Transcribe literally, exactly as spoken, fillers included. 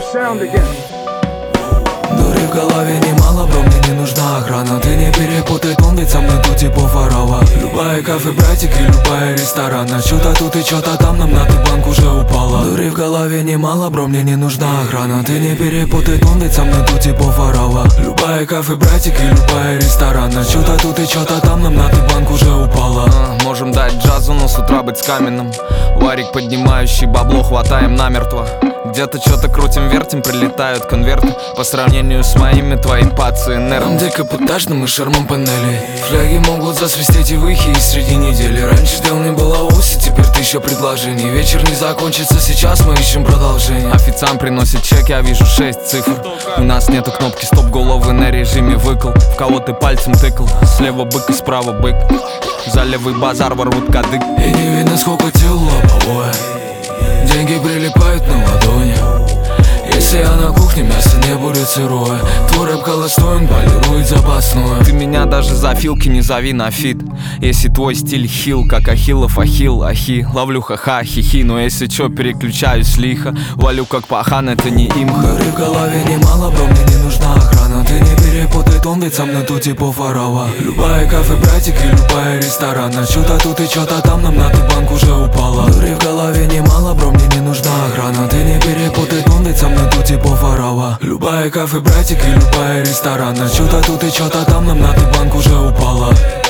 sound again. Дури в голове немало, бро, мне не нужна охрана. Ты не перепутай тон, ведь со мной тут типа фарава. Любая кафе, братик, и любая ресторан. А чё-то тут и чё-то там, нам на ты банк уже упала. Дури в голове немало, бро, мне не нужна охрана. Ты не перепутай тон, ведь со мной тут типа фарава. Любая кафе, братик, и любая ресторан. А чё-то тут и чё-то там, нам на ты банк уже упала. а, Можем дать джазу, но с утра быть с каменным. Варик, поднимающий бабло, хватаем намертво. Где-то что-то крутим, вертим, прилетают конверты. По сравнению с моими, твои пацы Там инертны. декапотажным и шармом панели. Фляги могут засвистеть и выхи и среди недели. Раньше дел не было уси, теперь тысяча предложений. Вечер не закончится, сейчас мы ищем продолжение. Официант приносит чек, я вижу шесть цифр. У нас нету кнопки стоп, головы на режиме выкл. В кого ты пальцем тыкал, слева бык и справа бык. За левый базар ворвут кадык. И не видно, сколько тел лобовое. Деньги прилипают на ладони. Если я на кухне, мясо не будет сырое. Твой рэп холостой, он полирует запасное. Ты меня даже за филки не зови на фит. Если твой стиль хил, как Ахиллов ахилл, ахи. Ловлю ха-ха, хихи, но если чё, переключаюсь лихо. Валю как пахан, это не имха. Дыры в голове немало, бро, мне не нужна охрана. Ты не перепутай тон, ведь со мной тут типа фарава. Любая кафе, братик, и любая ресторан. А чё-то тут и чё-то там, нам на ты банк уже упала. Дыры в голове немало, бро, мне не нужна охрана. Ты не перепутай тон, ведь со мной тут типа фарава. Любая кафе, братик, и любая ресторан. А чё-то тут и чё-то там, нам на ты банк уже упала.